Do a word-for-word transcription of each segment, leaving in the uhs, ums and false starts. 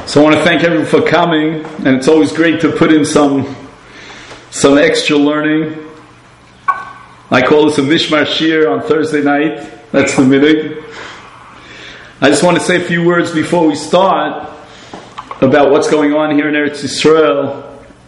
So I want to thank everyone for coming, and it's always great to put in some some extra learning. I call this a Mishmar Shir on Thursday night. That's the minhag. I just want to say a few words before we start about what's going on here in Eretz Yisrael.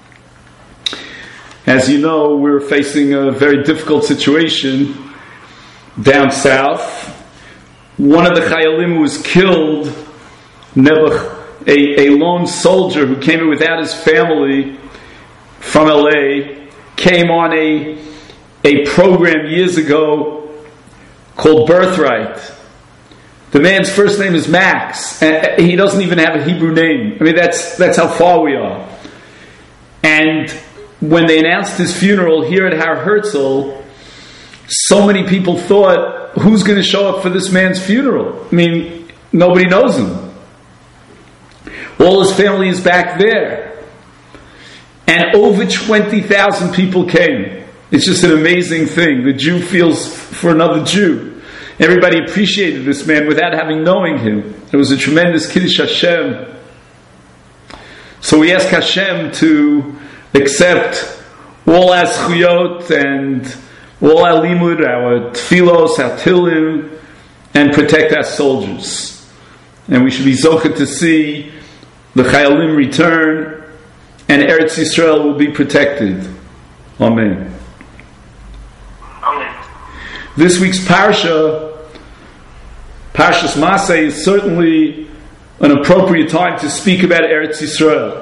As you know, we're facing a very difficult situation down south. One of the Chayalim who was killed, Nebuch, a, a lone soldier who came in without his family from L A, came on a, a program years ago called Birthright. The man's first name is Max, and he doesn't even have a Hebrew name. I mean, that's that's how far we are. And when they announced his funeral here at Har Herzl, so many people thought, who's going to show up for this man's funeral? I mean, nobody knows him. All his family is back there. And over twenty thousand people came. It's just an amazing thing. The Jew feels for another Jew. Everybody appreciated this man without having knowing him. It was a tremendous Kiddush Hashem. So we ask Hashem to accept all our zchuyot and all our limud, our tfilos, our tilim, and protect our soldiers. And we should be zocheh to see the Chayalim return, and Eretz Yisrael will be protected. Amen. Amen. This week's parsha, Parshas Masay, is certainly an appropriate time to speak about Eretz Yisrael.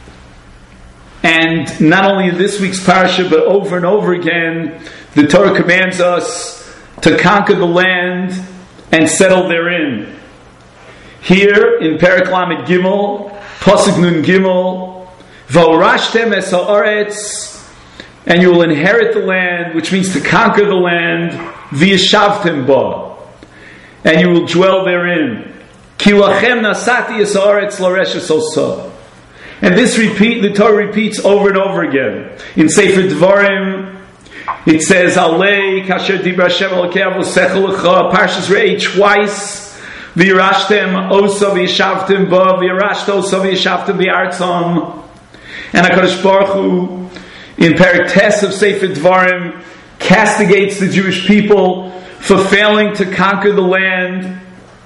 And not only in this week's parsha, but over and over again, the Torah commands us to conquer the land and settle therein. Here in Perek Lamed Gimel, Pasuk Nun Gimel, V'orashtem es ha'aretz, and you will inherit the land, which means to conquer the land, V'yeshavtem ba, and you will dwell therein. Ki lachem nasati es ha'aretz lareshes osa. And this repeat, the Torah repeats over and over again. In Sefer Dvarim, it says, Alei kasher dibra Hashem elokei avosecha lecha, Parshas Re'eh twice, V'yirashtem osa v'yeshavtem ba, v'yirasht osa v'yeshavtem v'yartzam. And HaKadosh Baruch Hu, in Perek Tes of Sefer Dvarim, castigates the Jewish people for failing to conquer the land.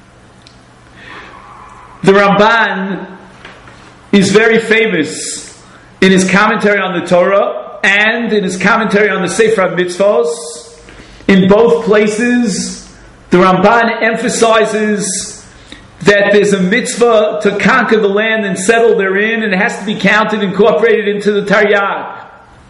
The Ramban is very famous in his commentary on the Torah and in his commentary on the Sefer HaMitzvos. In both places, the Ramban emphasizes that there's a mitzvah to conquer the land and settle therein, and it has to be counted, incorporated into the Taryag.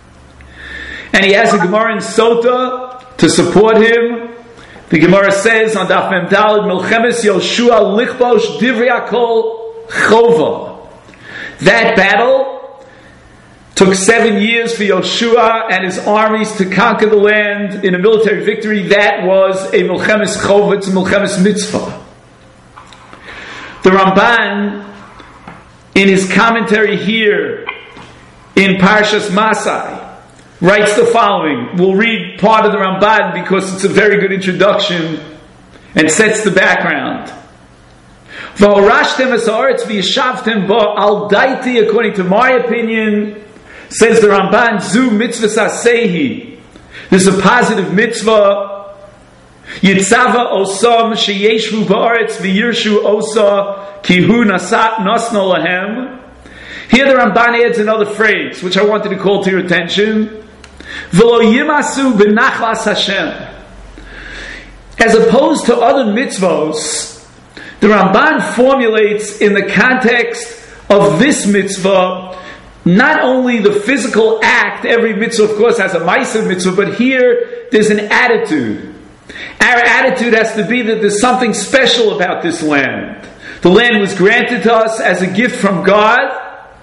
And he has a Gemara in Sota to support him. The Gemara says on Daf Mem Daled, Milchemes Yoshua lichbosh divrei hakol chova. That battle took seven years for Yoshua and his armies to conquer the land in a military victory. That was a Milchemes Chova, it's a Milchemes Mitzvah. The Ramban, in his commentary here in Parshas Masay, writes the following. We'll read part of the Ramban because it's a very good introduction and sets the background. V'orashtem es ha'aretz v'yeshavtem ba al daiti, according to my opinion, says the Ramban, zu mitzvahs asehi. This is a positive mitzvah. Yitzava osam sheyeshvu ba'aretz v'yirshu osa ki hu nasat nasno lahem. Here the Ramban adds another phrase, which I wanted to call to your attention. V'lo yimasu b'nachlas Hashem. As opposed to other mitzvos, the Ramban formulates in the context of this mitzvah not only the physical act. Every mitzvah, of course, has a ma'aser mitzvah, but here there's an attitude. Our attitude has to be that there's something special about this land. The land was granted to us as a gift from God.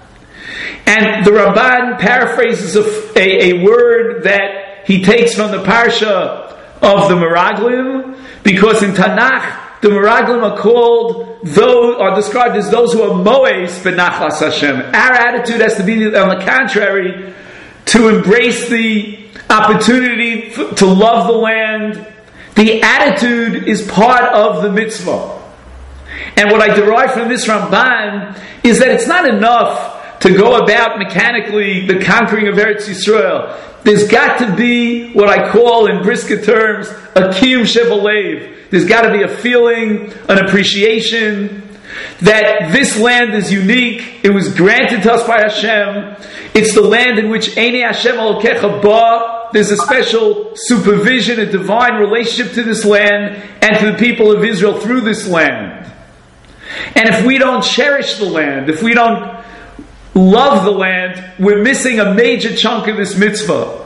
And the Ramban paraphrases a, a, a word that he takes from the parsha of the Meraglim, because in Tanakh, the Meraglim are called, those are described as those who are moes b'nachlas Hashem. Our attitude has to be, on the contrary, to embrace the opportunity to love the land. The attitude is part of the mitzvah. And what I derive from this Ramban is that it's not enough to go about mechanically the conquering of Eretz Yisrael. There's got to be what I call in Brisker terms a kiyum shebalev. There's got to be a feeling, an appreciation that this land is unique. It was granted to us by Hashem. It's the land in which Einei Hashem Elokecha ba. There's a special supervision, a divine relationship to this land and to the people of Israel through this land. And if we don't cherish the land, if we don't love the land, we're missing a major chunk of this mitzvah.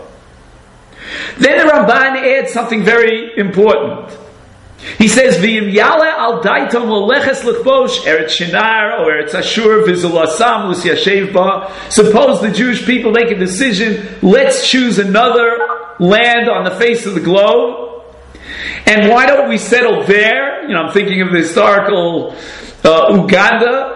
Then the Ramban adds something very important. He says, "V'im yale al daitom leleches lechbosh eretz shinar or eretz ashur v'zulasam l'syashev ba." Suppose the Jewish people make a decision, let's choose another land on the face of the globe, and why don't we settle there? You know, I'm thinking of the historical uh, Uganda.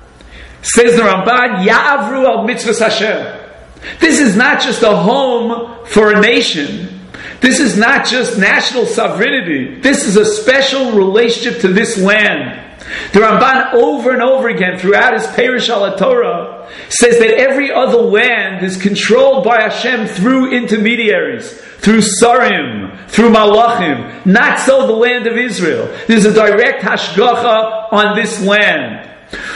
Says the Ramban, Ya'avru al mitzvahs Hashem. This is not just a home for a nation. This is not just national sovereignty. This is a special relationship to this land. The Ramban over and over again throughout his Perush al Torah says that every other land is controlled by Hashem through intermediaries, through Sarim, through Malachim. Not so the land of Israel. There's a direct hashgacha on this land.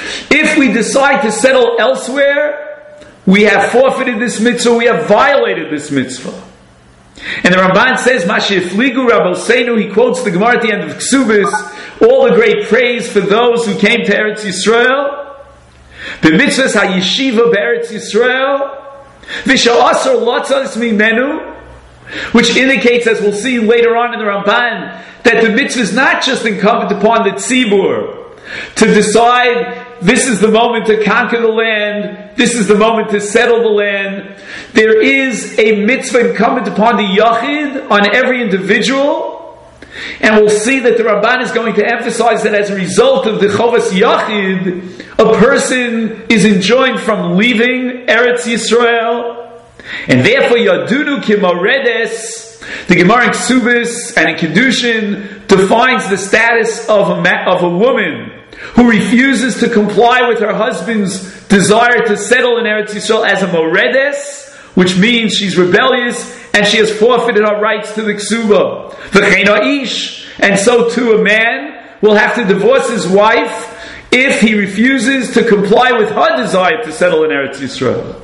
If we decide to settle elsewhere, we have forfeited this mitzvah, we have violated this mitzvah. And the Ramban says, Mashifligu Rabboseinu, he quotes the Gemara at the end of Ksubis, all the great praise for those who came to Eretz Yisrael, b'mitzvahs ha'yeshiva b'Eretz Yisrael, v'sha'asar lotzas mimenu, which indicates, as we'll see later on in the Ramban, that the mitzvah is not just incumbent upon the tzibur to decide this is the moment to conquer the land, this is the moment to settle the land. There is a mitzvah incumbent upon the yachid, on every individual, and we'll see that the Ramban is going to emphasize that as a result of the chovas yachid, a person is enjoined from leaving Eretz Yisrael, and therefore yadunu kimoredes, the Gemara in Ksubis and in Kedushin defines the status of a, ma- of a woman who refuses to comply with her husband's desire to settle in Eretz Yisrael as a moredes, which means she's rebellious and she has forfeited her rights to the ksuba. V'chein ha'ish, and so too a man will have to divorce his wife if he refuses to comply with her desire to settle in Eretz Yisrael.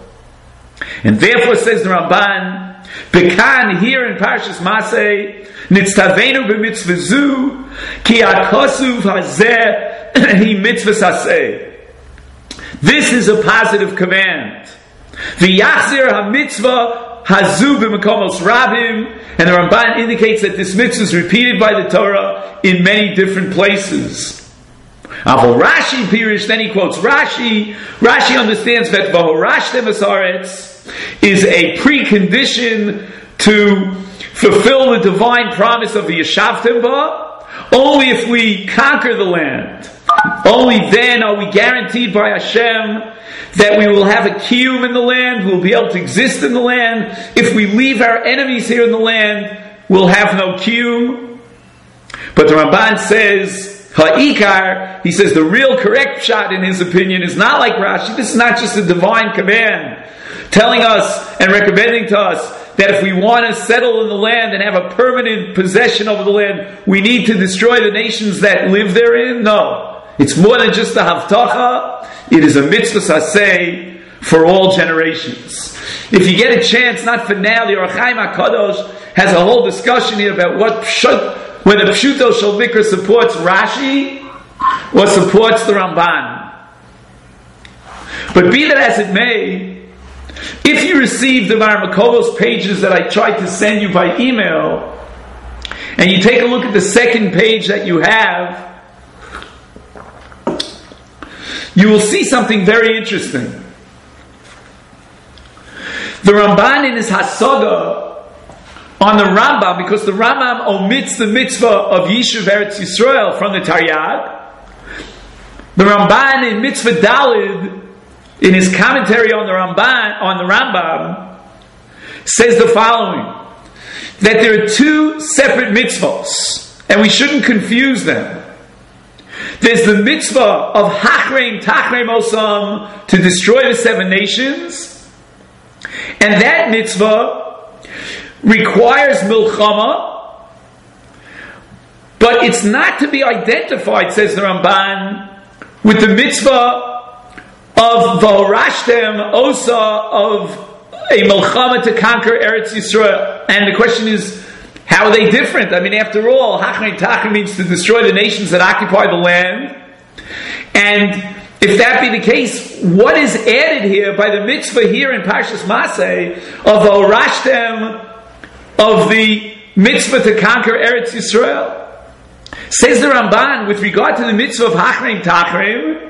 And therefore, says the Ramban, Bekan, here in Parshas Masei, Nitztavenu b'mitzvah zu, ki akosuv hazeh hi mitzvahs haseh. This is a positive command. V'yachzir ha-mitzvah hazu b'mekomos rabim, and the Ramban indicates that this mitzvah is repeated by the Torah in many different places. Aval Rashi Pirish, then he quotes Rashi. Rashi understands that v'horashtem asaretz is a precondition to fulfill the divine promise of the Yeshavtem ba. Only if we conquer the land, only then are we guaranteed by Hashem that we will have a kiyum in the land, we will be able to exist in the land. If we leave our enemies here in the land, we'll have no kiyum. But the Ramban says, Ha'ikar, he says the real correct shot in his opinion is not like Rashi. This is not just a divine command telling us and recommending to us that if we want to settle in the land and have a permanent possession over the land, we need to destroy the nations that live therein. No. It's more than just a havtacha. It is a mitzvah saseh for all generations. If you get a chance, not for now, the Or Chaim HaKadosh has a whole discussion here about what pshut, whether Pshuto Shel Mikra supports Rashi or supports the Ramban. But be that as it may, if you receive the Marmakovos pages that I tried to send you by email, and you take a look at the second page that you have, you will see something very interesting. The Ramban in his Hasaga on the Rambam, because the Rambam omits the mitzvah of Yishuv Eretz Yisrael from the Taryag, the Ramban in Mitzvah Dalid, in his commentary on the Ramban, on the Rambam, says the following: that there are two separate mitzvahs, and we shouldn't confuse them. There's the mitzvah of Hachrein Tachrein Osam, to destroy the seven nations. And that mitzvah requires milchama, but it's not to be identified, says the Ramban, with the mitzvah of V'horashtem Osa, of a milchama to conquer Eretz Yisrael. And the question is, how are they different? I mean, after all, Hachrein Tachrein means to destroy the nations that occupy the land. And if that be the case, what is added here by the mitzvah here in Parshas Maseh of V'horashtem, of the mitzvah to conquer Eretz Yisrael? Says the Ramban, with regard to the mitzvah of Hachrein Tachrein,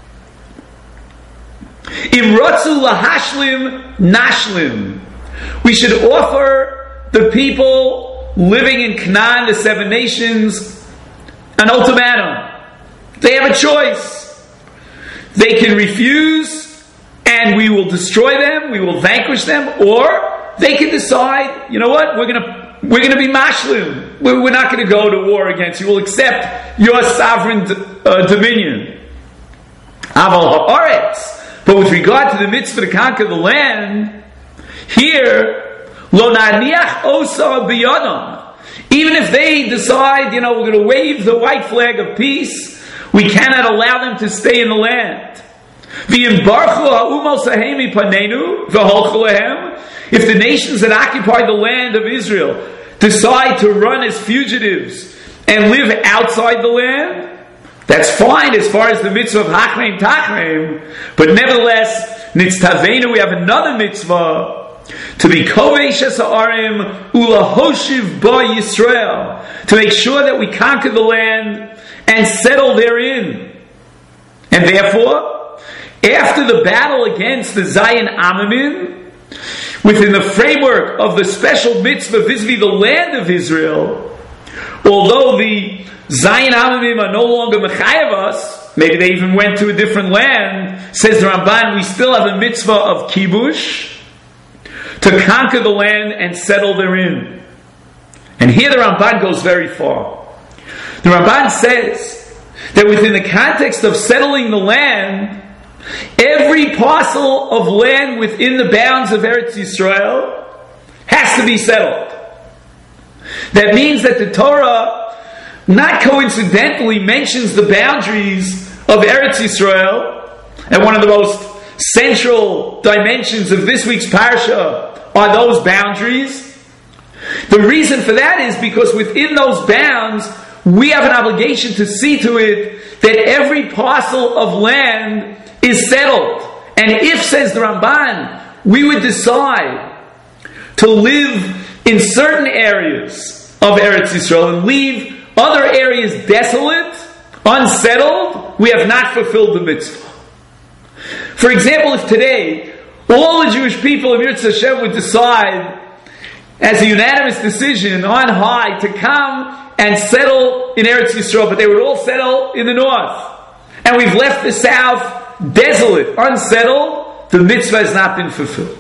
Im Rotzu Lahashlim Nashlim. We should offer the people living in Canaan, the seven nations, an ultimatum. They have a choice. They can refuse, and we will destroy them, we will vanquish them, or they can decide, you know what, we're going to we're going to be mashlim. We're, we're not going to go to war against you. We'll accept your sovereign uh, dominion. Aval ha'aretz. But with regard to the mitzvah to conquer the land, here, lo naniach osa biyadam. Even if they decide, you know, we're going to wave the white flag of peace, we cannot allow them to stay in the land. If the nations that occupy the land of Israel decide to run as fugitives and live outside the land, that's fine as far as the mitzvah of Hachrein Tachrein. But nevertheless, Nitztavenu, we have another mitzvah to be Kovesh Ha'arim Ulahoshiv Ba Yisrael, to make sure that we conquer the land and settle therein. And therefore, after the battle against the Zion Amamim, within the framework of the special mitzvah vis-a-vis the land of Israel, although the Zion Amamim are no longer mechayev us, maybe they even went to a different land, says the Ramban, we still have a mitzvah of kibush, to conquer the land and settle therein. And here the Ramban goes very far. The Ramban says that within the context of settling the land, every parcel of land within the bounds of Eretz Yisrael has to be settled. That means that the Torah, not coincidentally, mentions the boundaries of Eretz Yisrael, and one of the most central dimensions of this week's parsha are those boundaries. The reason for that is because within those bounds, we have an obligation to see to it that every parcel of land is settled. And if, says the Ramban, we would decide to live in certain areas of Eretz Yisrael and leave other areas desolate, unsettled, we have not fulfilled the mitzvah. For example, if today all the Jewish people of Yirtzeh Hashem would decide as a unanimous decision on high to come and settle in Eretz Yisrael, but they would all settle in the north, and we've left the south desolate, unsettled, the mitzvah has not been fulfilled.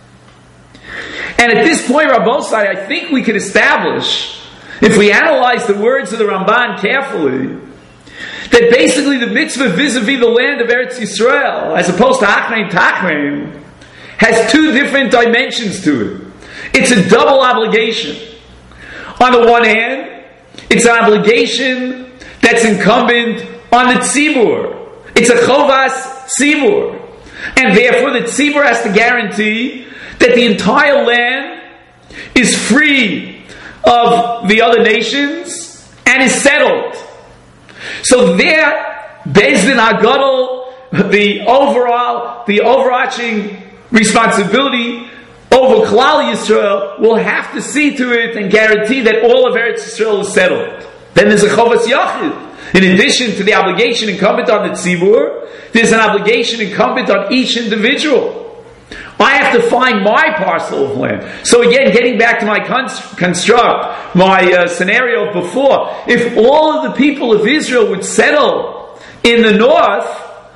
And at this point, Rabbosai, I think we could establish, if we analyze the words of the Ramban carefully, that basically the mitzvah vis-a-vis the land of Eretz Yisrael, as opposed to Hachrein Tachrein, has two different dimensions to it. It's a double obligation. On the one hand, it's an obligation that's incumbent on the tzibur. It's a chovas tzibur. And therefore the tzibur has to guarantee that the entire land is free of the other nations and is settled. So there, Beis Din HaGadol, the overall, the overarching responsibility over Klal Yisrael, will have to see to it and guarantee that all of Eretz Yisrael is settled. Then there's a Chovas Yachid. In addition to the obligation incumbent on the Tzibur, there's an obligation incumbent on each individual. I have to find my parcel of land. So again, getting back to my const- construct, my uh, scenario before, if all of the people of Israel would settle in the north,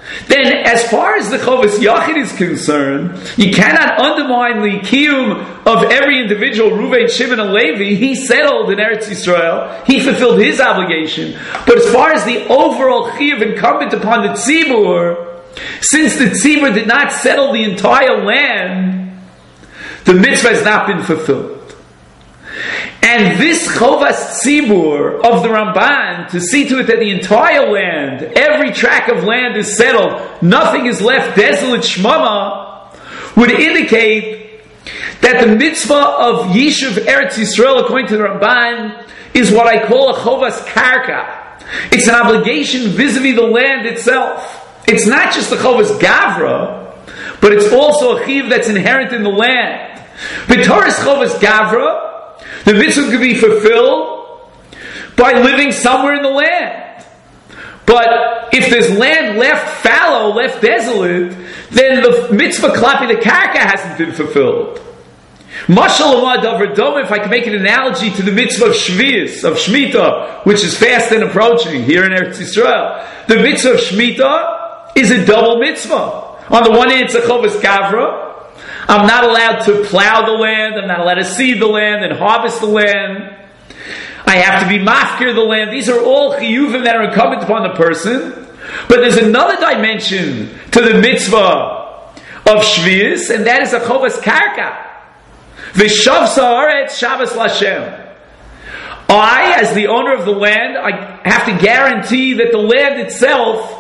then as far as the Chovas Yachid is concerned, you cannot undermine the kiyum of every individual. Reuven, Shimon, and Levi, he settled in Eretz Yisrael, he fulfilled his obligation. But as far as the overall chiyuv incumbent upon the tzibur, since the tzibur did not settle the entire land, the mitzvah has not been fulfilled. And this Chovas Tzibur of the Ramban, to see to it that the entire land, every tract of land is settled, nothing is left desolate, shmama, would indicate that the mitzvah of Yishuv Eretz Yisrael, according to the Ramban, is what I call a Chovas Karka. It's an obligation vis-a-vis the land itself. It's not just the Chovas Gavra, but it's also a chiv that's inherent in the land. B'Torah's Chovas Gavra, the mitzvah could be fulfilled by living somewhere in the land. But if there's land left fallow, left desolate, then the mitzvah klapi the karka hasn't been fulfilled. Mashal Amad Davar Dom, if I can make an analogy to the mitzvah of Shvius, of Shemitah, which is fast and approaching here in Eretz Yisrael. The mitzvah of Shemitah is a double mitzvah. On the one hand, it's a Chovas Gavra. I'm not allowed to plow the land, I'm not allowed to seed the land and harvest the land. I have to be mafkir the land. These are all chiyuvim that are incumbent upon the person. But there's another dimension to the mitzvah of Shvius, and that is a Chovas Karka. V'shav sa'aretz Shabbos Lashem. I, as the owner of the land, I have to guarantee that the land itself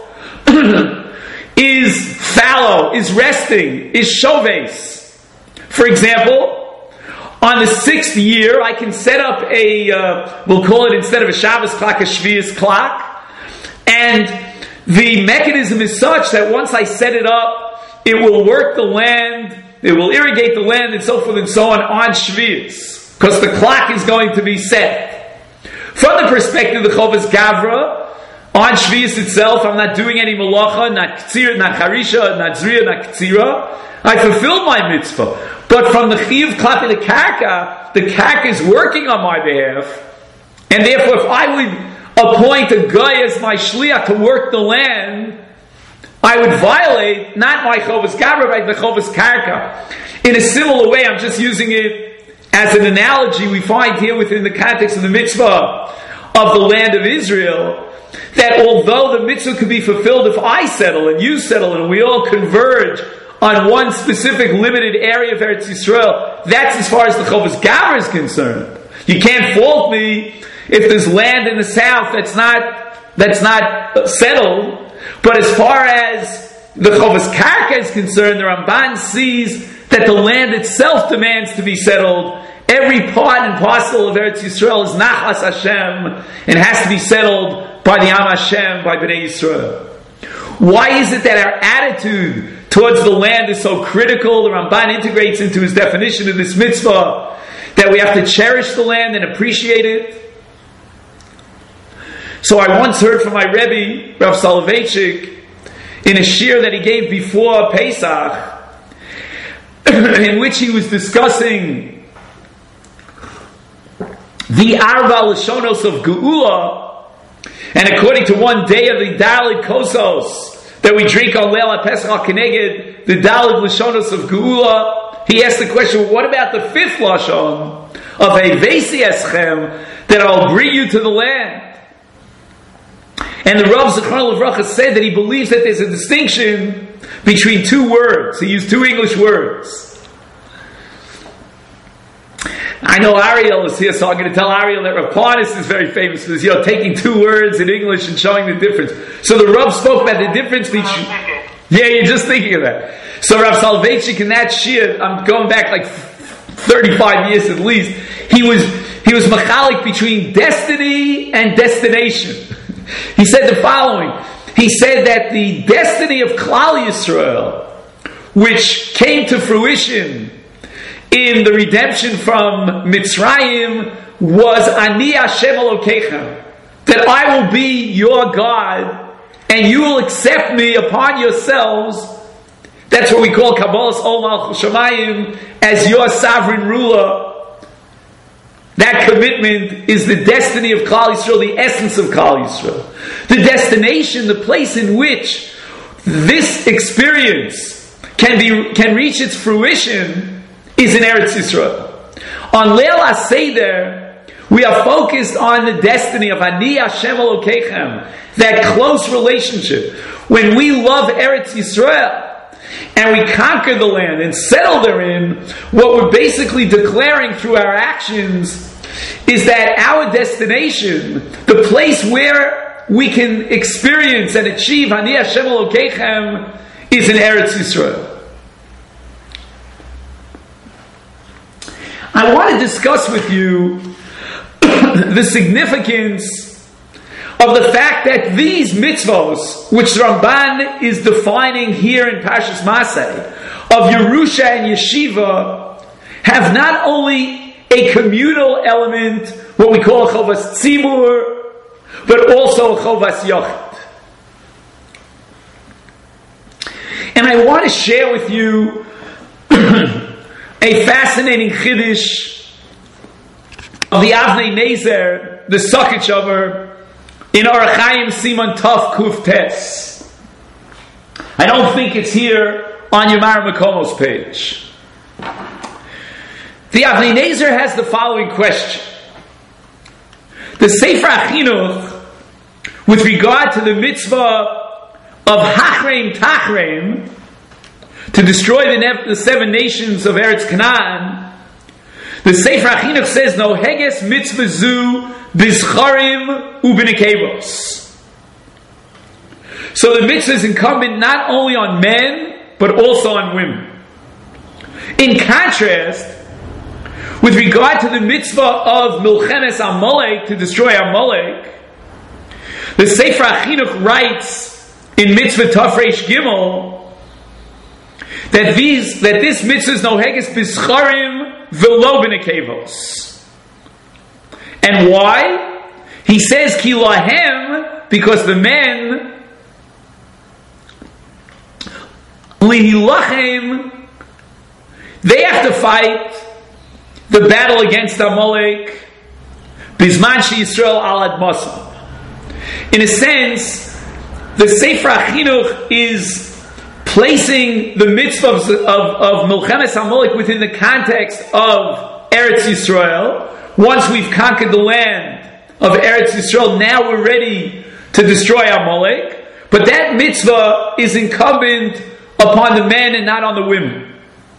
is fallow, is resting, is shoves. For example, on the sixth year, I can set up a, uh, we'll call it instead of a Shabbos clock, a Shvius clock. And the mechanism is such that once I set it up, it will work the land, it will irrigate the land, and so forth and so on, on Shvius. Because the clock is going to be set. From the perspective of the Chovas Gavra, on Shvius itself, I'm not doing any malacha, not ktsira, not charisha, not zriya, not ktsira. I fulfilled my mitzvah. But from the chiyuv klapi the karka, the karka is working on my behalf. And therefore, if I would appoint a guy as my shliach to work the land, I would violate not my Chovas Gavra, but the Chovas Karka. In a similar way, I'm just using it as an analogy we find here within the context of the mitzvah of the land of Israel, that although the mitzvah could be fulfilled if I settle and you settle and we all converge on one specific limited area of Eretz Yisrael, that's as far as the Chovas Gavra is concerned. You can't fault me if there's land in the south that's not that's not settled. But as far as the Chovas Karka is concerned, the Ramban sees that the land itself demands to be settled. Every part and parcel of Eretz Yisrael is Nachas Hashem and has to be settled by the Am Hashem, by Bnei Yisrael. Why is it that our attitude towards the land is so critical? The Ramban integrates into his definition of this mitzvah that we have to cherish the land and appreciate it. So I once heard from my Rebbe, Rav Soloveitchik, in a shir that he gave before Pesach, in which he was discussing the Arba Lashonos of Geula, and according to one day of the Dalit Kosos that we drink on Leil HaPesach HaKeneged, the Dalit Lashonos of Geula, he asked the question, well, what about the fifth Lashon of Evesi Eschem, that I'll bring you to the land? And the Rav Zichron Livracha said that he believes that there's a distinction between two words. He used two English words. I know Ariel is here, so I'm going to tell Ariel that Rav Parnas is very famous for this, you know, taking two words in English and showing the difference. So the Rav spoke about the difference between... Yeah, you're just thinking of that. So Rav Soloveitchik in that shir, I'm going back like thirty-five years at least, he was he was machalik between destiny and destination. He said the following. He said that the destiny of Klal Yisrael, which came to fruition in the redemption from Mitzrayim, was Ani Hashem Elokeichem, that I will be your God and you will accept me upon yourselves. That's what we call Kabbalas Ol Malchus Shamayim, as your sovereign ruler. That commitment is the destiny of Klal Yisrael, the essence of Klal Yisrael. The destination, the place in which this experience can be can reach its fruition is in Eretz Yisrael. On Leil HaSeder, we are focused on the destiny of Ani Hashem Elokeichem, that close relationship. When we love Eretz Yisrael, and we conquer the land and settle therein, what we're basically declaring through our actions is that our destination, the place where we can experience and achieve Ani Hashem Elokeichem, is in Eretz Yisrael. I want to discuss with you the significance of the fact that these mitzvos, which Ramban is defining here in Parshas Masei, of Yerusha and Yeshiva, have not only a communal element, what we call a Chovas Tzibur, but also a Chovas Yochid. And I want to share with you a fascinating Chiddush of the Avnei Nezer, the Sokichover, in Orach Chaim Siman Tov Kuf Tes. I don't think it's here on Yomar Makomos page. The Avnei Nezer has the following question. The Sefer HaChinuch, with regard to the mitzvah of Hachreim Tachreim, to destroy the, ne- the seven nations of Eretz Canaan, the Sefer HaChinuch says, No heges mitzvah zu bizcharim u'b'nekevos. So the mitzvah is incumbent not only on men, but also on women. In contrast, with regard to the mitzvah of Milchemes Amalek, to destroy Amalek, the Sefer HaChinuch writes in Mitzvah Tafresh Gimel that these that this mitzvah is no heges bizcharim v'lo b'nekevos. And why? He says ki lahem, because the men lihilachem, they have to fight the battle against Amalek bizman she Yisrael al admasam. In a sense, the Sefer HaChinuch is placing the mitzvahs of, of Milchemes Amalek within the context of Eretz Yisrael. Once we've conquered the land of Eretz Yisrael, now we're ready to destroy Amalek. But that mitzvah is incumbent upon the men and not on the women.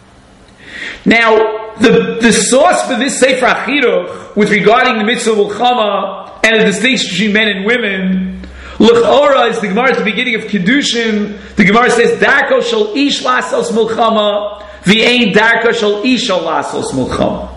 Now, the, the source for this Sefer HaChinuch, with regarding the mitzvah of Milchama and the distinction between men and women, L'chora is the Gemara at the beginning of Kiddushin. The Gemara says, Darko shel ish lasos milchama, v'ein darko shel isha lasos milchama.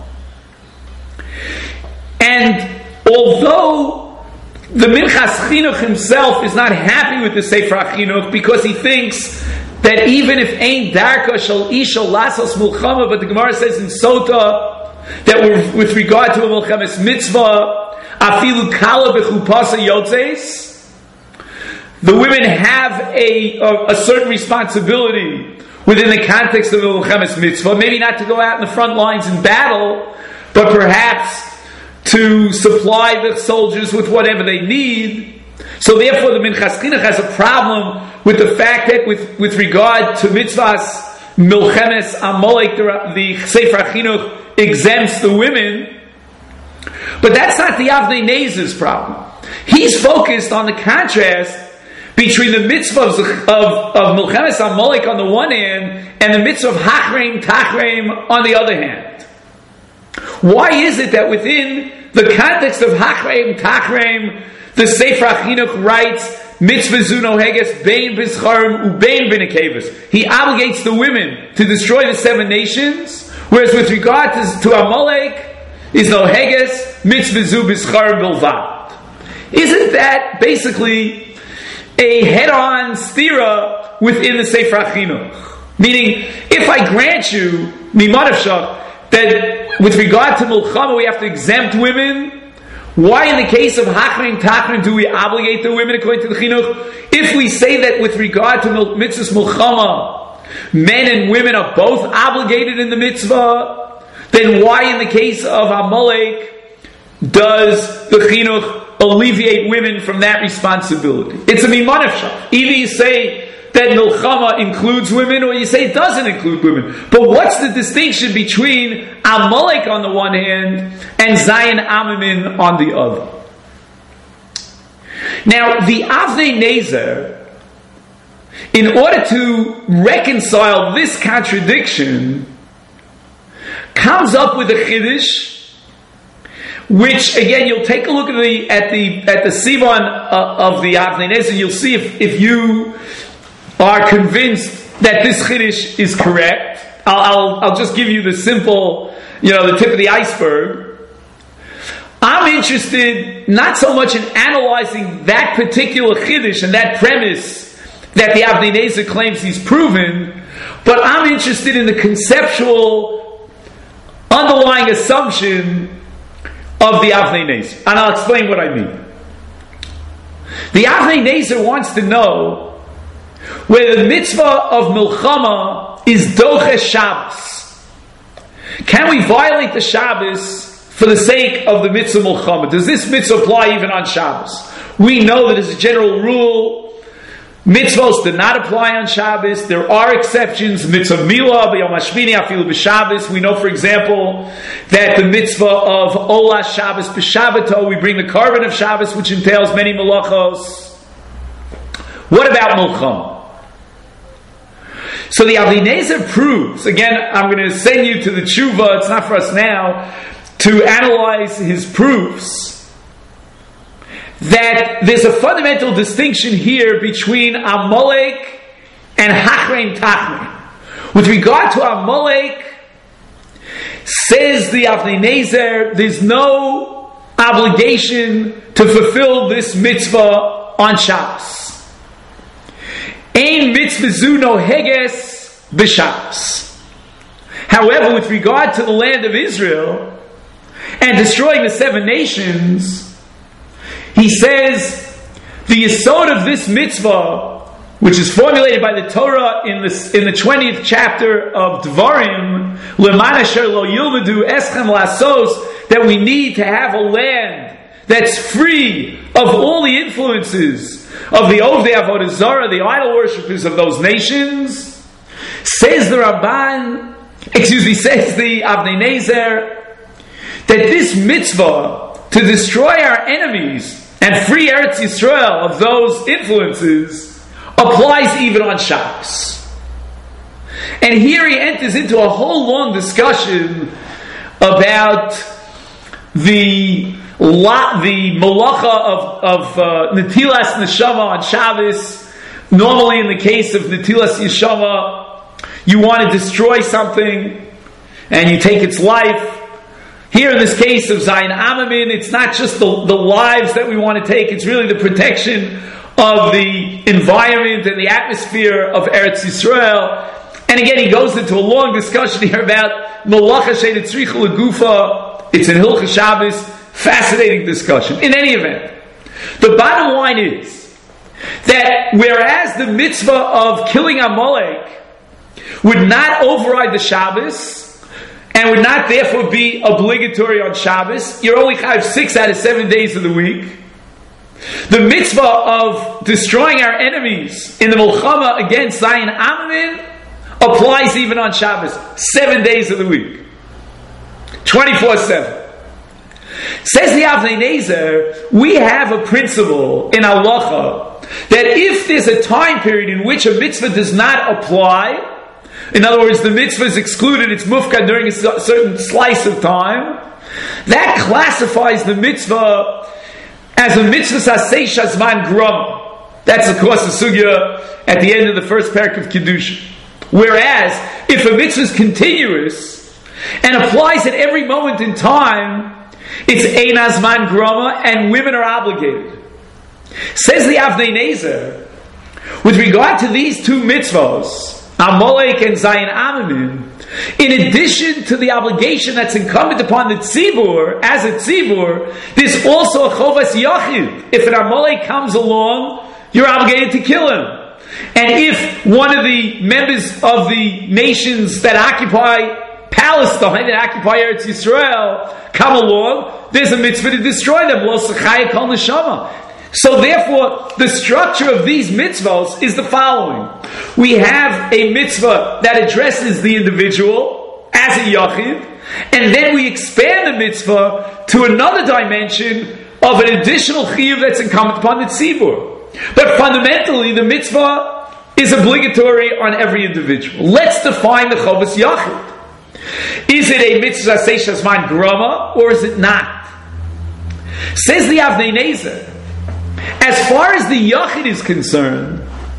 And although the Minchas Chinuch himself is not happy with the Sefer HaChinuch because he thinks that even if ein darko shel isha lasos milchama, but the Gemara says in Sota that with regard to a milchemes mitzvah, afilu kala b'chupasa yotzes, the women have a, a, a certain responsibility within the context of the Milchemes Mitzvah, maybe not to go out in the front lines in battle, but perhaps to supply the soldiers with whatever they need. So therefore the Minchas Chinuch has a problem with the fact that with, with regard to mitzvahs, Milchemes Amalek, the, the Sefer HaChinuch exempts the women. But that's not the Avnei Nezer's problem. He's focused on the contrast between the mitzvahs of, of, of Milchemes Amalek on the one hand and the mitzvah of Hachreim Tachreim on the other hand. Why is it that within the context of Hachreim Tachreim, the Sefer HaChinuch writes mitzvah zuno heges bein bizcharim ubein b'nekevos? He obligates the women to destroy the seven nations, whereas with regard to, to Amalek is no heges mitzvah zu bizcharim bilvad. Isn't that basically a head-on stira within the Sefer HaChinuch? Meaning, if I grant you, mimadavshach, that with regard to Milchama we have to exempt women, why in the case of Hachreim Tachreim do we obligate the women according to the Chinuch? If we say that with regard to mitzvahs Milchama, men and women are both obligated in the mitzvah, then why in the case of Amalek does the Chinuch alleviate women from that responsibility? It's a mimanafshah. Either you say that milchama includes women, or you say it doesn't include women. But what's the distinction between Amalek on the one hand and Zayin Amamin on the other? Now, the Avnei Nezer, in order to reconcile this contradiction, comes up with a chiddush, which again you'll take a look at the at the at the sivan uh, of the Avnei Nezer. You'll see if, if you are convinced that this chiddush is correct. I'll, I'll I'll just give you the simple, you know, the tip of the iceberg. I'm interested not so much in analyzing that particular chiddush and that premise that the Avnei Nezer claims he's proven, but I'm interested in the conceptual underlying assumption of the Avnei Nezer. And I'll explain what I mean. The Avnei Nezer wants to know whether the mitzvah of milchama is doche Shabbos. Can we violate the Shabbos for the sake of the mitzvah milchama? Does this mitzvah apply even on Shabbos? We know that as a general rule, mitzvahs do not apply on Shabbos. There are exceptions. Mitzvah milah b'yom hashmini afilu b'Shabbos. We know, for example, that the mitzvah of olas Shabbos b'Shabbato, we bring the carbon of Shabbos, which entails many malachos. What about milchama? So the Avnei Nezer proves, again, I'm going to send you to the tshuva, it's not for us now, to analyze his proofs, that there's a fundamental distinction here between Amalek and Hachrein Tachrein. With regard to Amalek, says the Avnei Nezer, there's no obligation to fulfill this mitzvah on Shabbos. Ein mitzvah zu noheges b'Shabbos. However, with regard to the land of Israel and destroying the seven nations, he says the yesod of this mitzvah, which is formulated by the Torah in the in the twentieth chapter of Dvarim, leman asher lo yilmedu eschem lasos, that we need to have a land that's free of all the influences of the Ovdei Avodah Zarah, the idol worshippers of those nations. Says the Ramban, excuse me, says the Avnei Nezer, that this mitzvah to destroy our enemies and free Eretz Yisrael of those influences applies even on Shabbos. And here he enters into a whole long discussion about the La, the malacha of, of uh, Netilas Neshama on Shabbos. Normally in the case of Netilas Neshama, you want to destroy something and you take its life. Here in this case of Zayin Amamin, it's not just the, the lives that we want to take, it's really the protection of the environment and the atmosphere of Eretz Yisrael. And again, he goes into a long discussion here about Malacha She'et Tzricha L'Gufa. It's in Hilchos Shabbos. Fascinating discussion. In any event, the bottom line is that whereas the mitzvah of killing Amalek would not override the Shabbos and would not therefore be obligatory on Shabbos, you're only chayav six out of seven days of the week. The mitzvah of destroying our enemies in the Milchama against Zayin Amamin applies even on Shabbos, seven days of the week, twenty-four seven. Says the Avnei Nezer, we have a principle in halacha that if there's a time period in which a mitzvah does not apply, in other words, the mitzvah is excluded, it's mufkad during a certain slice of time, that classifies the mitzvah as a mitzvah sasei shazman grum. That's of course the sugya at the end of the first parak of Kedusha. Whereas, if a mitzvah is continuous and applies at every moment in time, it's ein azman grama, and women are obligated. Says the Avnei Nezer, with regard to these two mitzvahs, Amalek and Zayin Amamin, in addition to the obligation that's incumbent upon the tzibur, as a tzibur, there's also a chovas yachid. If an Amalek comes along, you're obligated to kill him. And if one of the members of the nations that occupy Palestine, that occupy Eretz Yisrael, come along, there's a mitzvah to destroy them. So therefore, the structure of these mitzvahs is the following. We have a mitzvah that addresses the individual as a yachid, and then we expand the mitzvah to another dimension of an additional chiyuv that's incumbent upon the tzibur. But fundamentally, the mitzvah is obligatory on every individual. Let's define the chovas yachid. Is it a mitzvah seishas man grama, or is it not? Says the Avnei Nezer, as far as the yachid is concerned,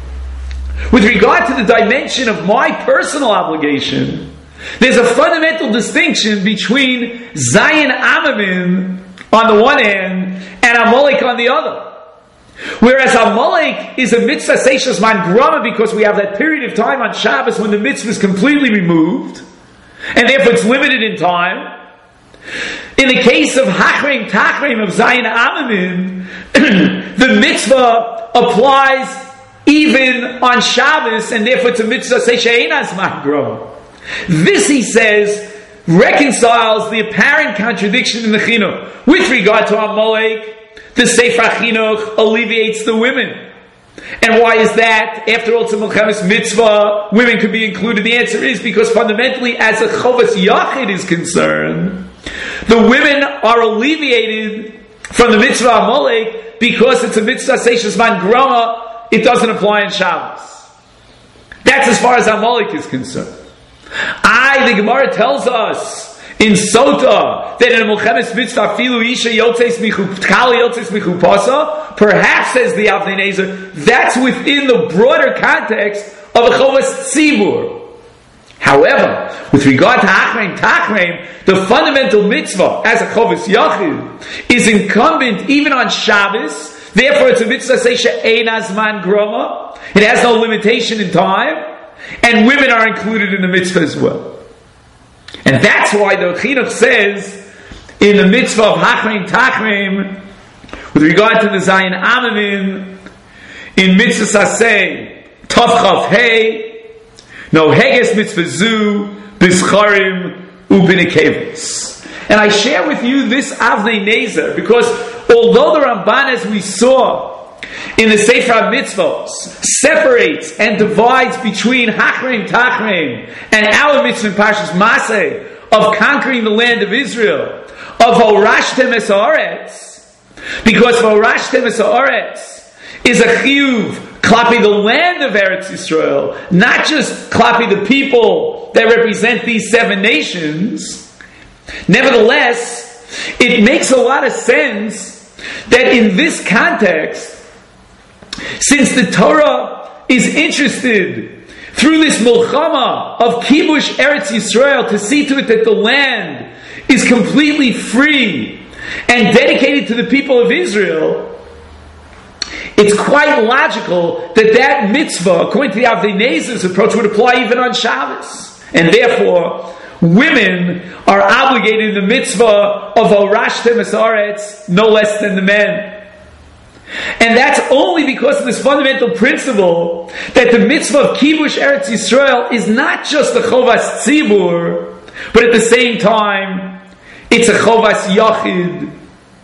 with regard to the dimension of my personal obligation, there's a fundamental distinction between Zayin Amamim on the one hand and Amalek on the other. Whereas Amalek is a mitzvah seishas man grama because we have that period of time on Shabbos when the mitzvah is completely removed, and therefore it's limited in time. In the case of Hachreim Tachreim of Zayin Amamim, the mitzvah applies even on Shabbos, and therefore it's a mitzvah seishas man grama. This, he says, reconciles the apparent contradiction in the chinuch. With regard to Amalek, the Sefer Chinuch alleviates the women. And why is that? After all, it's a Milchemes mitzvah, women could be included. The answer is because fundamentally, as a Chovas Yachid is concerned, the women are alleviated from the mitzvah Amalek because it's a mitzvah seishas man grama, it doesn't apply in Shabbos. That's as far as Amalek is concerned. I, the Gemara tells us in Sota that in a Milchemes mitzvah filu isha yotzeis michu tkali yotzeis michu pasa, perhaps, says the Avnei Nezer, that's within the broader context of a chovas tzibur. However, with regard to Hachreim Tachreim, the fundamental mitzvah as a chovas yachid is incumbent even on Shabbos. Therefore, it's a mitzvah seisha ein azman groma. It has no limitation in time. And women are included in the mitzvah as well. And that's why the Chinuch says in the mitzvah of Hachreim Tachreim, with regard to the Zayin Amamim, in mitzvah saseh, Tavchav Hey, no Heges mitzvah zu, Bizcharim, Ubinikevis. And I share with you this Avnei Nezer, because although the Ramban, as we saw, in the Sefer HaMitzvos, separates and divides between Hachreim Tachreim and our mitzvah in Parshas Maseh of conquering the land of Israel, of Vorashtem es haaretz, because Vorashtem es haaretz is a chiyuv klapi the land of Eretz Yisrael, not just klapi the people that represent these seven nations. Nevertheless, it makes a lot of sense that in this context, since the Torah is interested through this milchama of kibush Eretz Yisrael to see to it that the land is completely free and dedicated to the people of Israel, it's quite logical that that mitzvah, according to the Avnei Nezer's approach, would apply even on Shabbos. And therefore, women are obligated in the mitzvah of Vorashtem es haaretz no less than the men. And that's only because of this fundamental principle that the mitzvah of kibush Eretz Yisrael is not just a chovas tzibur, but at the same time, it's a chovas yachid.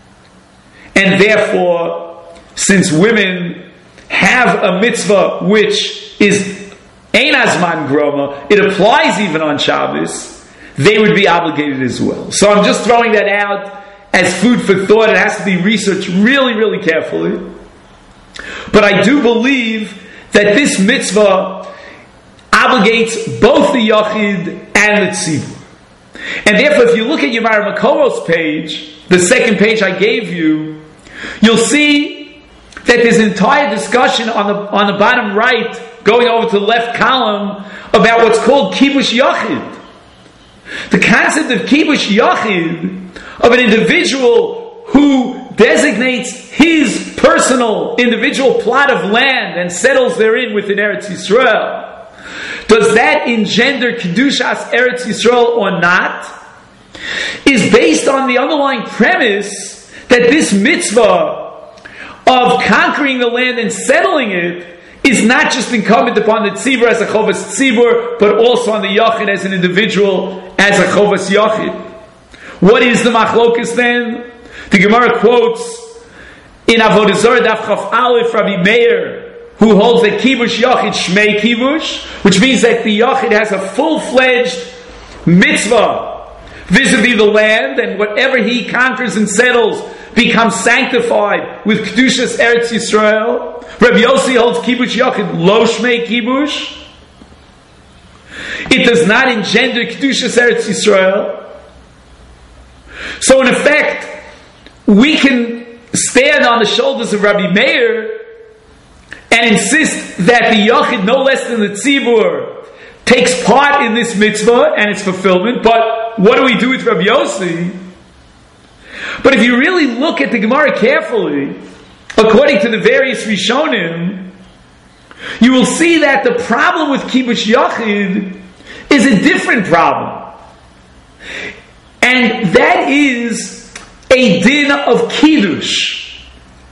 And therefore, since women have a mitzvah which is ein azman groma, it applies even on Shabbos, they would be obligated as well. So I'm just throwing that out as food for thought. It has to be researched really, really carefully. But I do believe that this mitzvah obligates both the Yachid and the Tzibur. And therefore, if you look at Yemar Makoros page, the second page I gave you, you'll see that there's an entire discussion on the, on the bottom right, going over to the left column, about what's called Kibush Yachid. The concept of Kibush Yachid, of an individual who designates his personal individual plot of land and settles therein within Eretz Yisrael. Does that engender Kedushas Eretz Yisrael or not? Is based on the underlying premise that this mitzvah of conquering the land and settling it is not just incumbent upon the tzibur as a chovas tzibur, but also on the yachid as an individual as a chovas yachid. What is the machlokus then? The Gemara quotes in Avodah Zarah Daf Chaf Aleph, Rabbi Meir, who holds that Kibush Yachid Shmei Kibush, which means that the Yachid has a full-fledged mitzvah vis-a-vis the land, and whatever he conquers and settles becomes sanctified with Kedushas Eretz Yisrael. Rabbi Yossi holds Kibush Yachid Lo Shmei Kibush. It does not engender Kedushas Eretz Yisrael. So in effect, we can stand on the shoulders of Rabbi Meir and insist that the Yachid, no less than the Tzibur, takes part in this mitzvah and its fulfillment. But what do we do with Rabbi Yossi? But if you really look at the Gemara carefully, according to the various Rishonim, you will see that the problem with Kibush Yachid is a different problem. And that is a din of Kiddush.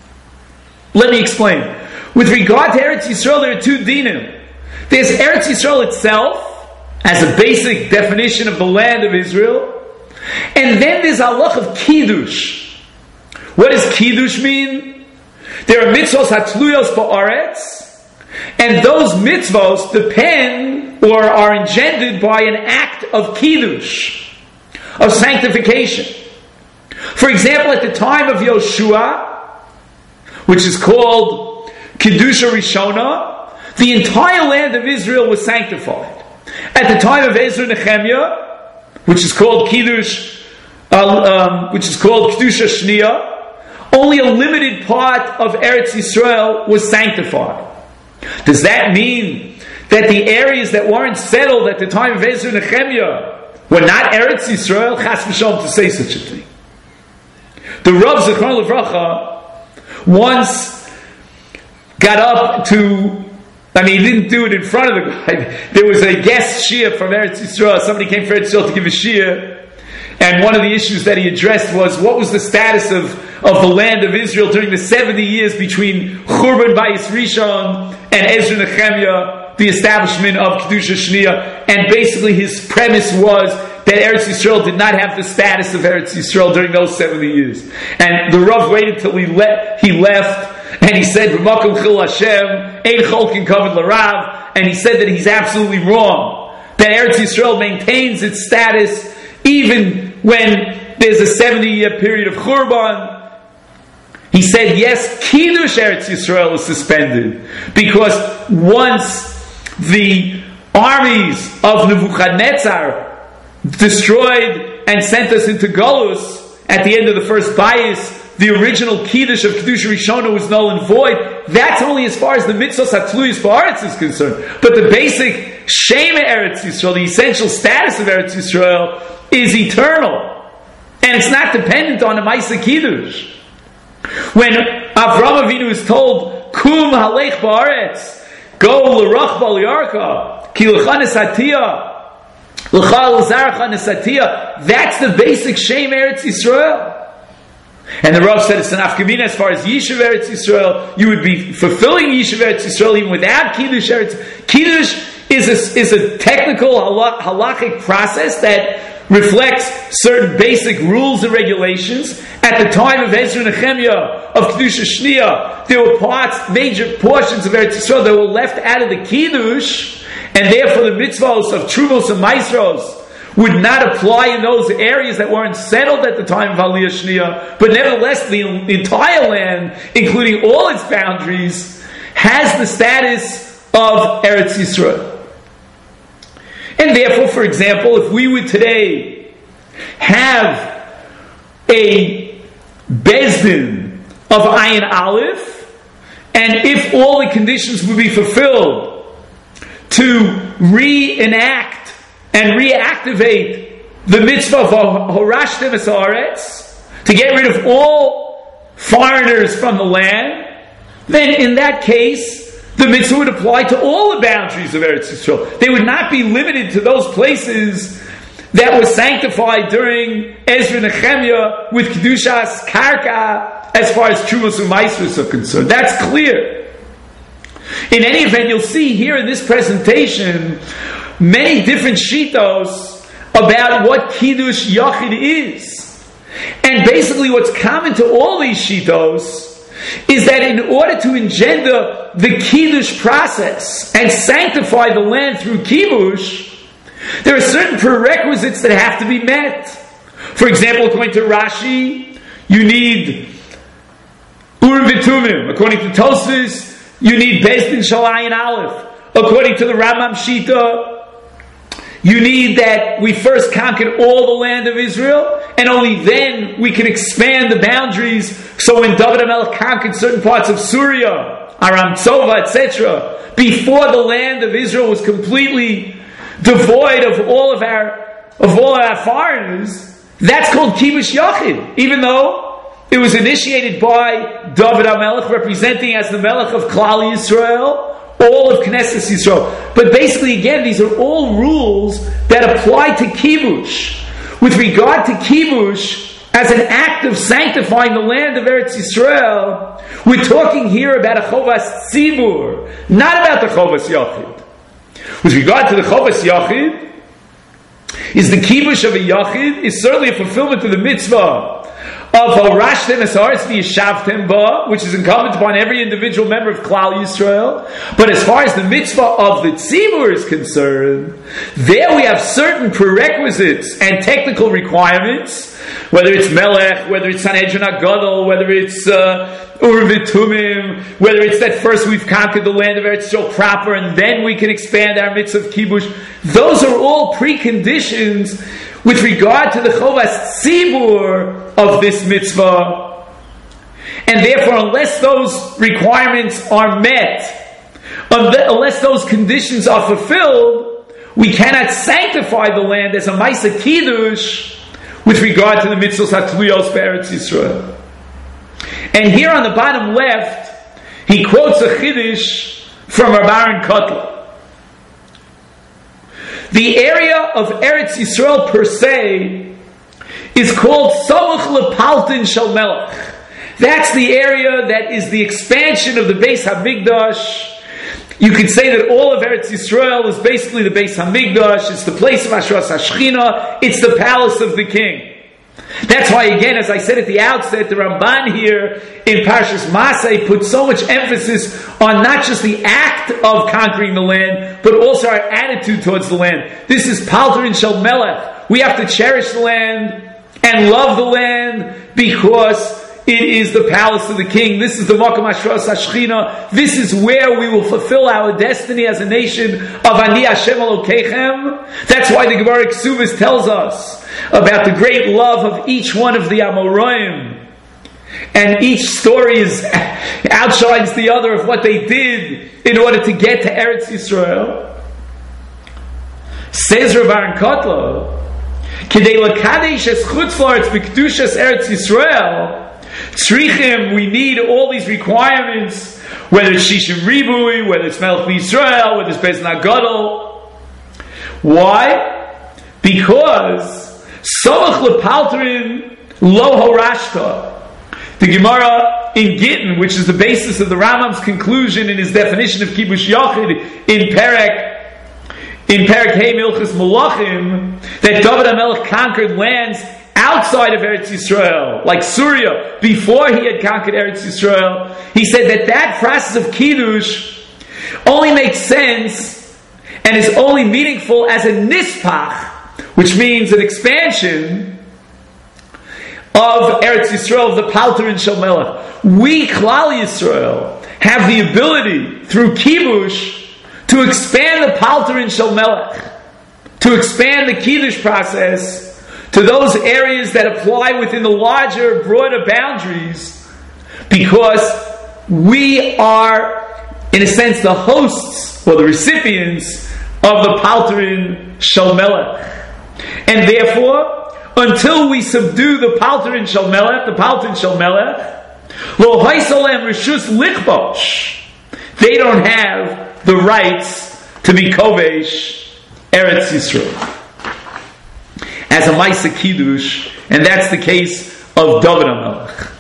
Let me explain. With regard to Eretz Yisrael, there are two dinim. There's Eretz Yisrael itself, as a basic definition of the land of Israel. And then there's halach of Kiddush. What does Kiddush mean? There are mitzvos hatluyos ba'aretz, and those mitzvos depend or are engendered by an act of Kiddush, of sanctification. For example, at the time of Yoshua, which is called Kedusha Rishona, the entire land of Israel was sanctified. At the time of Ezra Nehemiah, which is called Kiddush, uh, um, which is called Kedusha Shniya, only a limited part of Eretz Yisrael was sanctified. Does that mean that the areas that weren't settled at the time of Ezra Nehemiah were not Eretz Yisrael? Chas v'shalom to say such a thing. The Rav Zichron Levracha once got up to, I mean, he didn't do it in front of the guy. There was a guest Shia from Eretz Yisrael. Somebody came from Eretz Yisrael to give a Shia, and one of the issues that he addressed was what was the status of, of the land of Israel during the seventy years between Churban Bayis Rishon and Ezra Nehemiah, the establishment of Kedusha Shniya. And basically his premise was that Eretz Yisrael did not have the status of Eretz Yisrael during those seventy years. And the Rav waited till he, le- he left, and he said, B'makom chil Hashem, ein cholkin kavod l'rav, and he said that he's absolutely wrong. That Eretz Yisrael maintains its status even when there's a seventy-year period of Churban. He said, yes, Kiddush Eretz Yisrael is suspended, because once the armies of Nebuchadnezzar destroyed and sent us into Golus at the end of the first Bayis, the original Kiddush of Kedusha Rishona was null and void. That's only as far as the mitzvos hatluyos ba'aretz is concerned. But the basic shema Eretz Yisrael, the essential status of Eretz Yisrael, is eternal. And it's not dependent on a Maisa Kiddush. When Avram Avinu is told, Kum halech ba'aretz, go l'rach ba'liarka, ki l'cha nesatiyah, l'cha l'zarcha nesatiyah, that's the basic shema Eretz Yisrael. And the Rav said it's an afkamina as far as Yishuv Eretz Yisrael. You would be fulfilling Yishuv Eretz Yisrael even without Kiddush Eretz. Kiddush is a, is a technical halachic process that reflects certain basic rules and regulations. At the time of Ezra Nehemiah, of Kedusha Shniya, there were parts, major portions of Eretz Yisrael that were left out of the Kiddush, and therefore the mitzvahs of Trumos and Maisros would not apply in those areas that weren't settled at the time of Aliyah Shniya. But nevertheless, the entire land, including all its boundaries, has the status of Eretz Yisrael. And therefore, for example, if we would today have a Bezdin of Ayin Aleph, and if all the conditions would be fulfilled to reenact and reactivate the mitzvah of Horashtem es haaretz, to get rid of all foreigners from the land, then in that case, the mitzvah would apply to all the boundaries of Eretz Yisrael. They would not be limited to those places that were sanctified during Ezra Nehemiah with Kedushas Karka as far as Trumos and Maisros are concerned. That's clear. In any event, you'll see here in this presentation many different shitos about what Kiddush Yachid is. And basically what's common to all these shitos is that in order to engender the Kiddush process and sanctify the land through Kibush, there are certain prerequisites that have to be met. For example, according to Rashi, you need Urim V'Tumim. According to Tosfos, you need Beis Din Shalayin Aleph. According to the Rambam Shita, you need that we first conquered all the land of Israel, and only then we can expand the boundaries. So when David HaMelech conquered certain parts of Syria, Aram Tzova, et cetera, before the land of Israel was completely devoid of all of our of all of our foreigners, that's called Kibush Yachid, even though it was initiated by David HaMelech, representing as the Melech of Klal Yisrael, all of Knesset Yisrael. But basically, again, these are all rules that apply to Kibush. With regard to Kibush, as an act of sanctifying the land of Eretz Yisrael, we're talking here about a Chovas Tzibur, not about the Chovas Yachid. With regard to the Chovas Yachid, is the Kibush of a Yachid is certainly a fulfillment of the mitzvah of Horashtem es haaretz v'yishavtem ba, which is incumbent upon every individual member of Klal Yisrael. But as far as the mitzvah of the Tzibur is concerned, there we have certain prerequisites and technical requirements, whether it's Melech, whether it's Sanhedrin HaGadol, whether it's uh, Urim V'Tumim, whether it's that first we've conquered the land of Eretz Yisrael proper, and then we can expand our mitzvah of Kibush. Those are all preconditions with regard to the Chovas Tzibur of this mitzvah. And therefore, unless those requirements are met, unless those conditions are fulfilled, we cannot sanctify the land as a Maisa Kiddush with regard to the mitzvahs HaTluyos Be'eretz Yisrael. And here on the bottom left, he quotes a Chiddush from Rav Aaron Kotler. The area of Eretz Yisrael per se is called Samuch Lepaltin Shel Melech. That's the area that is the expansion of the Beis Hamikdash. You could say that all of Eretz Yisrael is basically the Beis Hamikdash. It's the place of Ashras HaShechina. It's the palace of the king. That's why, again, as I said at the outset, the Ramban here in Parshas Masay put so much emphasis on not just the act of conquering the land, but also our attitude towards the land. This is Palterin Shel Melech. We have to cherish the land and love the land because it is the palace of the king. This is the Makom Ashras HaShechina. This is where we will fulfill our destiny as a nation of Ani Hashem Elokeichem. That's why the Gemara Ksubis tells us about the great love of each one of the Amoraim. And each story is, outshines the other of what they did in order to get to Eretz Yisrael. Says Rav Aaron Kotler, K'dei l'kadesh es chutz la'aretz b'kedushas Eretz Yisrael, Tzrichim, we need all these requirements, whether it's Shishim Ribui, whether it's Melech Yisrael, whether it's Beis Din HaGadol. Why? Because Samach Lepalterin Lo Horashta. The Gemara in Gittin, which is the basis of the Rambam's conclusion in his definition of Kibush Yachid in Perek, in Perek Hey Milchus Malachim, that David HaMelech conquered lands outside of Eretz Yisrael, like Syria, before he had conquered Eretz Yisrael. He said that that process of Kiddush only makes sense and is only meaningful as a nispach, which means an expansion of Eretz Yisrael, of the Palterin Shel Melech. We, Klal Yisrael, have the ability, through Kibush, to expand the Palterin Shel Melech, to expand the Kiddush process to those areas that apply within the larger, broader boundaries, because we are, in a sense, the hosts or the recipients of the Palterin Shel Melech. And therefore, until we subdue the Palterin Shel Melech, the Palterin Shel Melech, Lo Haisalem Rishus Lichbosh, they don't have the rights to be Kovesh Eretz Yisrael as a Maisa Kiddush, and that's the case of David HaMelech.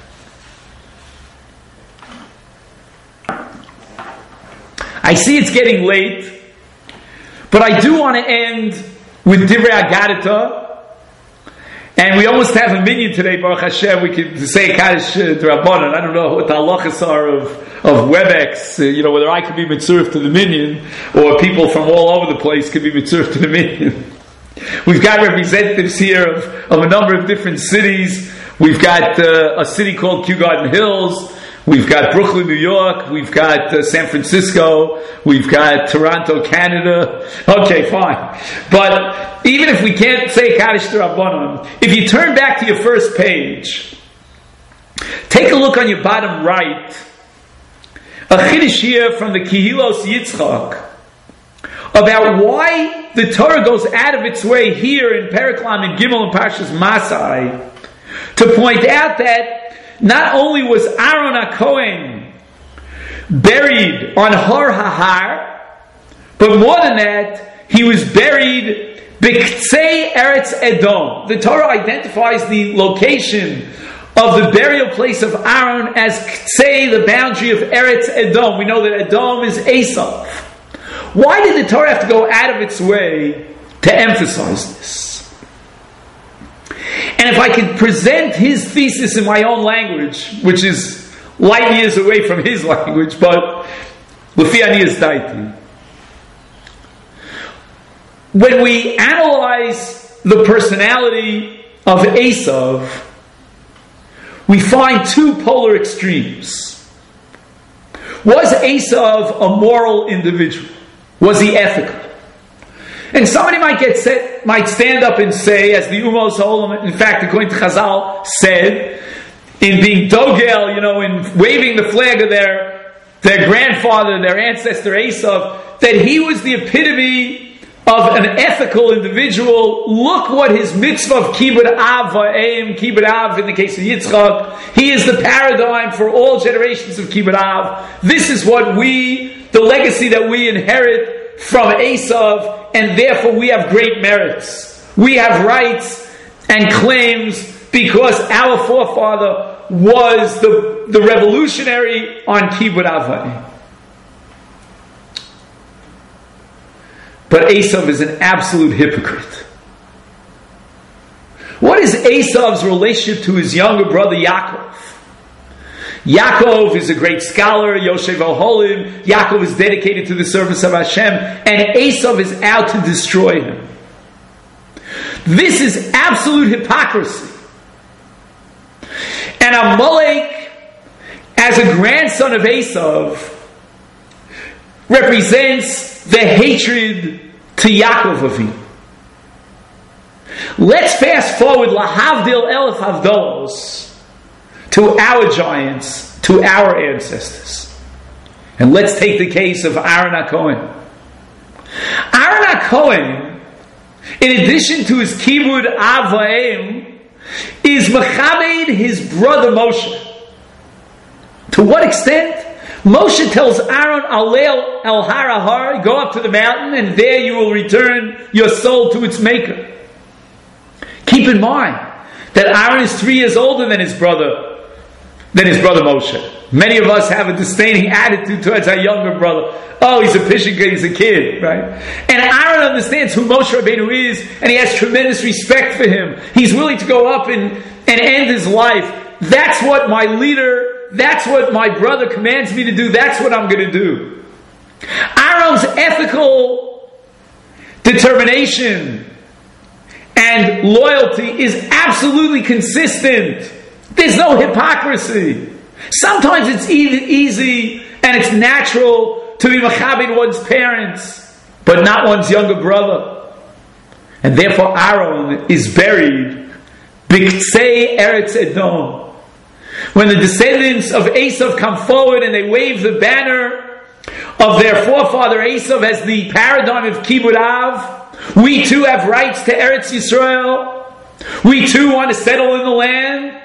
I see it's getting late, but I do want to end with Divrei Agadita, And we almost have a minyan today, Baruch Hashem. We could say Kaddish uh, D'Rabbanan. I don't know what the halachas are of, of WebEx, uh, you know, whether I could be mitzurf to the minyan, or people from all over the place could be mitzurf to the minyan. We've got representatives here of, of a number of different cities. We've got uh, a city called Kew Garden Hills. We've got Brooklyn, New York. We've got uh, San Francisco. We've got Toronto, Canada. Okay, fine. But even if we can't say Kaddish D'Rabbanan, if you turn back to your first page, take a look on your bottom right. A chiddush here from the Kehilos Yitzchak about why the Torah goes out of its way here in Perek Lamed Gimel and Parshas Masai to point out that not only was Aaron HaKohen buried on Har HaHar, but more than that, he was buried B'Ktsei Eretz Edom. The Torah identifies the location of the burial place of Aaron as Ktsei, the boundary of Eretz Edom. We know that Edom is Esav. Why did the Torah have to go out of its way to emphasize this? And if I could present his thesis in my own language, which is light years away from his language, but Lefi Ani Daiti. When we analyze the personality of Esav, we find two polar extremes. Was Esav a moral individual? Was he ethical? And somebody might get set, might stand up and say, as the Umos Ha'olam, in fact, according to Chazal, said, in being dogel, you know, in waving the flag of their their grandfather, their ancestor Esav, that he was the epitome of an ethical individual. Look what his mitzvah of Kibud Av Va'em, Kibud Av in the case of Yitzchak, he is the paradigm for all generations of Kibud Av. This is what we, the legacy that we inherit from Esav, and therefore we have great merits. We have rights and claims because our forefather was the, the revolutionary on Kibud Av. But Esav is an absolute hypocrite. What is Esav's relationship to his younger brother Yaakov? Yaakov is a great scholar, Yoshev Oholim. Yaakov is dedicated to the service of Hashem, and Esav is out to destroy him. This is absolute hypocrisy. And Amalek, as a grandson of Esav, represents the hatred to Yaakov Avinu. Let's fast forward Lahavdil Elef Havdalos to our giants, to our ancestors. And let's take the case of Aaron HaKohen. Aaron HaKohen, in addition to his Kibud Av Va'em, is Mechabed his brother Moshe. To what extent? Moshe tells Aaron, Alel El Har Ahar, go up to the mountain and there you will return your soul to its maker. Keep in mind that Aaron is three years older than his brother, than his brother Moshe. Many of us have a disdaining attitude towards our younger brother. Oh, he's a pishika, he's a kid, right? And Aaron understands who Moshe Rabbeinu is, and he has tremendous respect for him. He's willing to go up and, and end his life. That's what my leader, that's what my brother commands me to do, that's what I'm going to do. Aaron's ethical determination and loyalty is absolutely consistent. There's no hypocrisy. Sometimes it's easy and it's natural to be mechabed one's parents, but not one's younger brother. And therefore Aaron is buried B'Ktsei Eretz Edom. When the descendants of Esav come forward and they wave the banner of their forefather Esav as the paradigm of Kibud Av, we too have rights to Eretz Yisrael. We too want to settle in the land.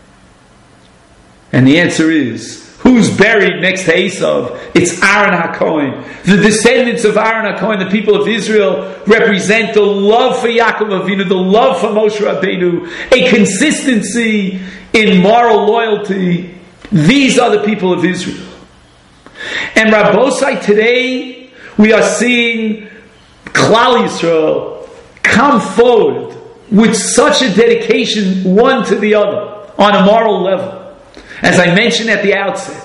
And the answer is, who's buried next to Esav? It's Aaron HaKohen. The descendants of Aaron HaKohen, the people of Israel, represent the love for Yaakov Avinu, the love for Moshe Rabbeinu, a consistency in moral loyalty. These are the people of Israel. And Rabbosai, today we are seeing Klal Yisrael come forward with such a dedication one to the other on a moral level. As I mentioned at the outset,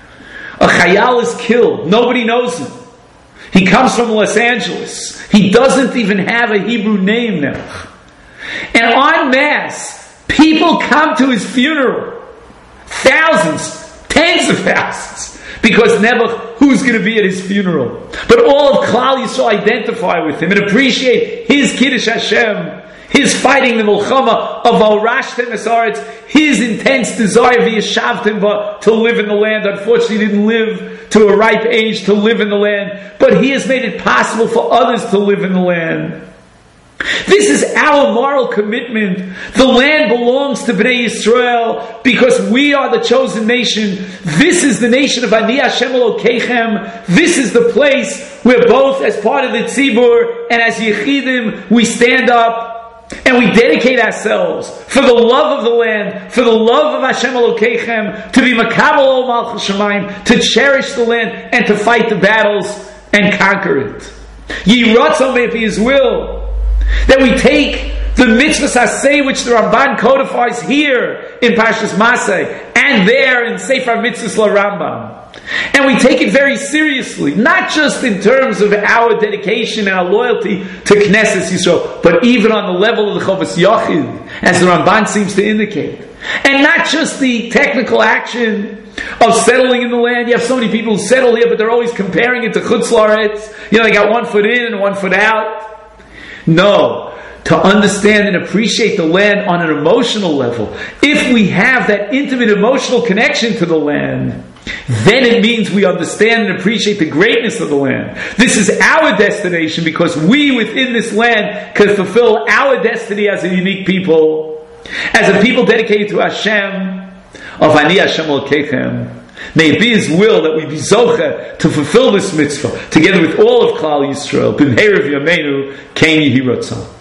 a chayal is killed. Nobody knows him. He comes from Los Angeles. He doesn't even have a Hebrew name now. And en masse, people come to his funeral. Thousands, tens of thousands. Because Nebuch, who's going to be at his funeral? But all of Klal Yisrael identify with him and appreciate his Kiddush Hashem, his fighting the Milchama of Al-Rashtem Esaretz, his intense desire via Shavtim to live in the land. Unfortunately, he didn't live to a ripe age to live in the land, but he has made it possible for others to live in the land. This is our moral commitment. The land belongs to Bnei Yisrael because we are the chosen nation. This is the nation of Ani Hashem Elokeichem. This is the place where both as part of the Tzibur and as Yechidim we stand up and we dedicate ourselves for the love of the land, for the love of Hashem Elokeichem, to be Makabel Ol Malchus Shamayim, to cherish the land and to fight the battles and conquer it. Ye Ratzon, may it be His will that we take the mitzvahs aseh which the Ramban codifies here in Parshas Maseh and there in Sefer Mitzvahs LaRambam, and we take it very seriously, not just in terms of our dedication and our loyalty to Knesset Yisrael, but even on the level of the Chovas Yachid, as the Ramban seems to indicate, and not just the technical action of settling in the land. You have so many people who settle here, but they're always comparing it to Chutz La'aretz. You know, they got one foot in and one foot out. No, to understand and appreciate the land on an emotional level. If we have that intimate emotional connection to the land, then it means we understand and appreciate the greatness of the land. This is our destination because we within this land can fulfill our destiny as a unique people, as a people dedicated to Hashem, of Ani Hashem Elokeichem. May it be His will that we be zocheh to fulfill this mitzvah together with all of Klal Yisrael. B'mheirav Yameinu, Kain Yehi Ratzon.